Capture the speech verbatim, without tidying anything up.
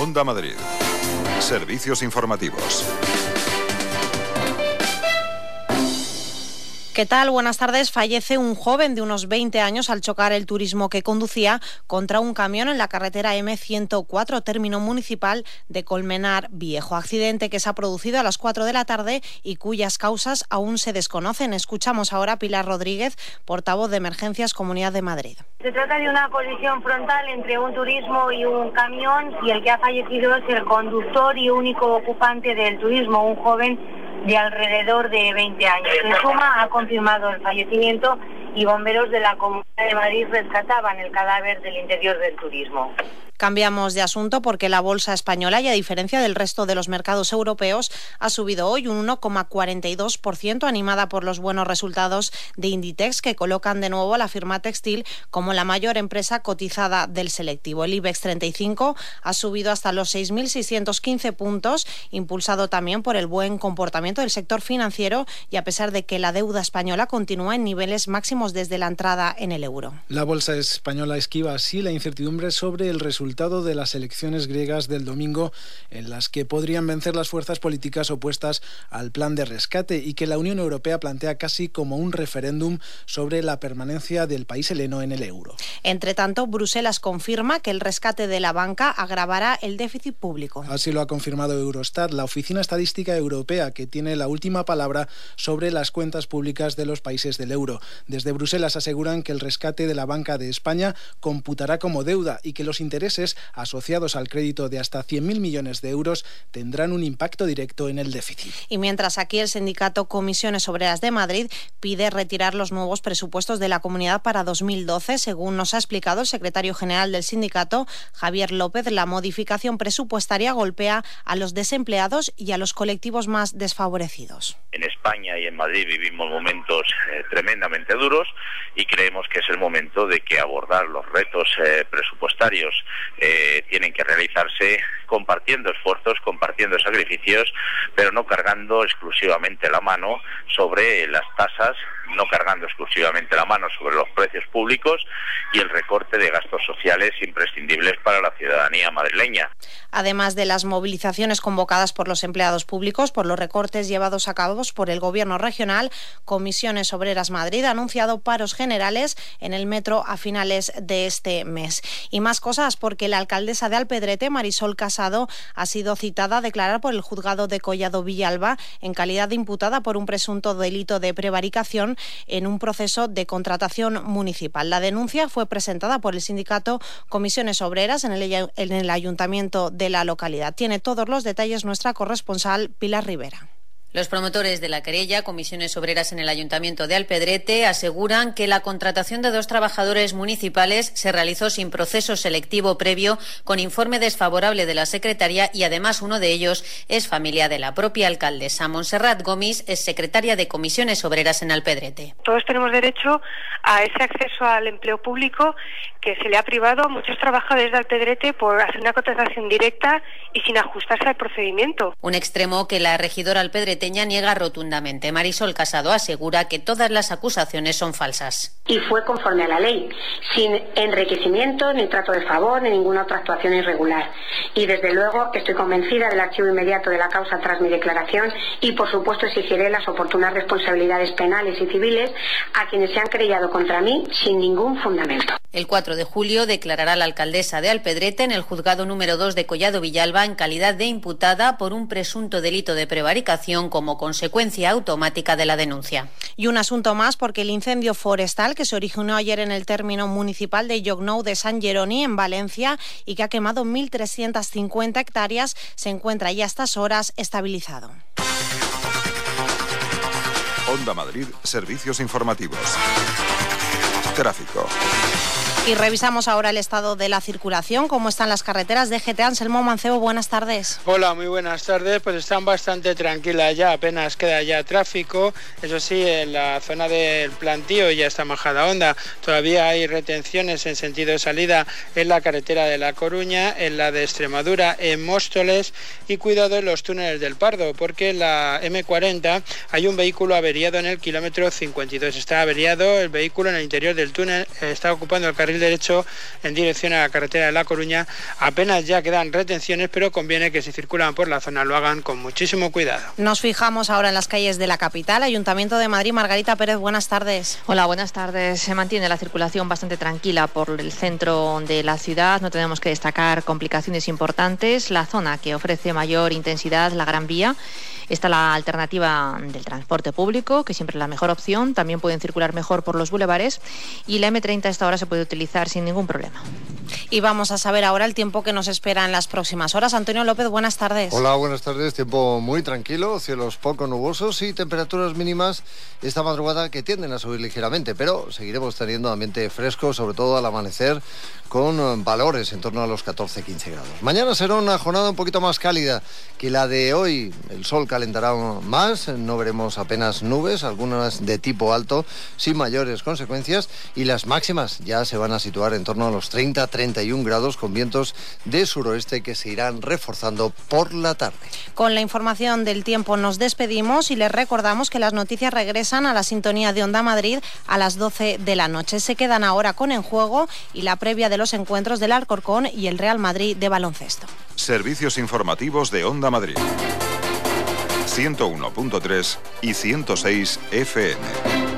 Onda Madrid. Servicios informativos. ¿Qué tal? Buenas tardes. Fallece un joven de unos veinte años al chocar el turismo que conducía contra un camión en la carretera eme ciento cuatro, término municipal de Colmenar Viejo. Accidente que se ha producido a las cuatro de la tarde y cuyas causas aún se desconocen. Escuchamos ahora a Pilar Rodríguez, portavoz de Emergencias Comunidad de Madrid. Se trata de una colisión frontal entre un turismo y un camión y el que ha fallecido es el conductor y único ocupante del turismo, un joven de alrededor de veinte años. En suma, ha confirmado el fallecimiento y bomberos de la Comunidad de Madrid rescataban el cadáver del interior del turismo. Cambiamos de asunto porque la bolsa española, y a diferencia del resto de los mercados europeos, ha subido hoy un uno coma cuarenta y dos por ciento, animada por los buenos resultados de Inditex, que colocan de nuevo a la firma textil como la mayor empresa cotizada del selectivo. El IBEX treinta y cinco ha subido hasta los seis mil seiscientos quince puntos, impulsado también por el buen comportamiento del sector financiero y a pesar de que la deuda española continúa en niveles máximos desde la entrada en el euro. La bolsa española esquiva así la incertidumbre sobre el resultado resultado de las elecciones griegas del domingo, en las que podrían vencer las fuerzas políticas opuestas al plan de rescate y que la Unión Europea plantea casi como un referéndum sobre la permanencia del país heleno en el euro. Entre tanto, Bruselas confirma que el rescate de la banca agravará el déficit público. Así lo ha confirmado Eurostat, la Oficina Estadística Europea, que tiene la última palabra sobre las cuentas públicas de los países del euro. Desde Bruselas aseguran que el rescate de la banca de España computará como deuda y que los intereses asociados al crédito de hasta cien mil millones de euros tendrán un impacto directo en el déficit. Y mientras aquí el sindicato Comisiones Obreras de Madrid pide retirar los nuevos presupuestos de la comunidad para dos mil doce, según nos ha explicado el secretario general del sindicato, Javier López, la modificación presupuestaria golpea a los desempleados y a los colectivos más desfavorecidos. En España y en Madrid vivimos momentos eh, tremendamente duros y creemos que es el momento de que abordar los retos eh, presupuestarios Eh, tienen que realizarse compartiendo esfuerzos, compartiendo sacrificios, pero no cargando exclusivamente la mano sobre las tasas, no cargando exclusivamente la mano sobre los precios públicos y el recorte de gastos sociales imprescindibles para la ciudadanía madrileña. Además de las movilizaciones convocadas por los empleados públicos por los recortes llevados a cabo por el Gobierno regional, Comisiones Obreras Madrid ha anunciado paros generales en el metro a finales de este mes. Y más cosas porque la alcaldesa de Alpedrete, Marisol Casado, ha sido citada a declarar por el juzgado de Collado Villalba en calidad de imputada por un presunto delito de prevaricación en un proceso de contratación municipal. La denuncia fue presentada por el sindicato Comisiones Obreras en el, en el ayuntamiento de la localidad. Tiene todos los detalles nuestra corresponsal Pilar Rivera. Los promotores de la querella, Comisiones Obreras en el Ayuntamiento de Alpedrete, aseguran que la contratación de dos trabajadores municipales se realizó sin proceso selectivo previo, con informe desfavorable de la Secretaría y además uno de ellos es familia de la propia alcaldesa. Montserrat Gomis es secretaria de Comisiones Obreras en Alpedrete. Todos tenemos derecho a ese acceso al empleo público que se le ha privado a muchos trabajadores de Alpedrete por hacer una contratación directa y sin ajustarse al procedimiento. Un extremo que la regidora alpedreteña niega rotundamente. Marisol Casado asegura que todas las acusaciones son falsas. Y fue conforme a la ley, sin enriquecimiento, ni trato de favor, ni ninguna otra actuación irregular. Y desde luego estoy convencida del archivo inmediato de la causa tras mi declaración y por supuesto exigiré las oportunas responsabilidades penales y civiles a quienes se han querellado contra mí sin ningún fundamento. El cuatro de julio declarará la alcaldesa de Alpedrete en el juzgado número dos de Collado Villalba en calidad de imputada por un presunto delito de prevaricación como consecuencia automática de la denuncia. Y un asunto más porque el incendio forestal que se originó ayer en el término municipal de Llocnou de San Jeroni en Valencia y que ha quemado mil trescientas cincuenta hectáreas se encuentra ya a estas horas estabilizado. Onda Madrid, servicios informativos. Tráfico. Y revisamos ahora el estado de la circulación, cómo están las carreteras de G T. Anselmo Mancebo, buenas tardes. Hola, muy buenas tardes. Pues están bastante tranquilas ya, apenas queda ya tráfico. Eso sí, en la zona del Plantío y hasta Majadahonda todavía hay retenciones en sentido de salida en la carretera de La Coruña, en la de Extremadura, en Móstoles, y cuidado en los túneles del Pardo, porque en la eme cuarenta hay un vehículo averiado en el kilómetro cincuenta y dos. Está averiado el vehículo en el interior del túnel, está ocupando el carril carril derecho en dirección a la carretera de La Coruña. Apenas ya quedan retenciones, pero conviene que si circulan por la zona lo hagan con muchísimo cuidado. Nos fijamos ahora en las calles de la capital. Ayuntamiento de Madrid, Margarita Pérez, buenas tardes. Hola, buenas tardes. Se mantiene la circulación bastante tranquila por el centro de la ciudad. No tenemos que destacar complicaciones importantes. La zona que ofrece mayor intensidad, la Gran Vía. Está la alternativa del transporte público, que siempre es la mejor opción. También pueden circular mejor por los bulevares. Y la eme treinta a esta hora se puede utilizar sin ningún problema. Y vamos a saber ahora el tiempo que nos espera en las próximas horas. Antonio López, buenas tardes. Hola, buenas tardes. Tiempo muy tranquilo, cielos poco nubosos y temperaturas mínimas esta madrugada que tienden a subir ligeramente, pero seguiremos teniendo ambiente fresco, sobre todo al amanecer, con valores en torno a los catorce a quince grados. Mañana será una jornada un poquito más cálida que la de hoy. El sol calentará más, no veremos apenas nubes, algunas de tipo alto, sin mayores consecuencias, y las máximas ya se van a situar en torno a los treinta a treinta y un grados, con vientos de suroeste que se irán reforzando por la tarde. Con la información del tiempo nos despedimos y les recordamos que las noticias regresan a la sintonía de Onda Madrid a las doce de la noche. Se quedan ahora con En Juego y la previa de los encuentros del Alcorcón y el Real Madrid de baloncesto. Servicios informativos de Onda Madrid. ciento uno punto tres y ciento seis efe eme.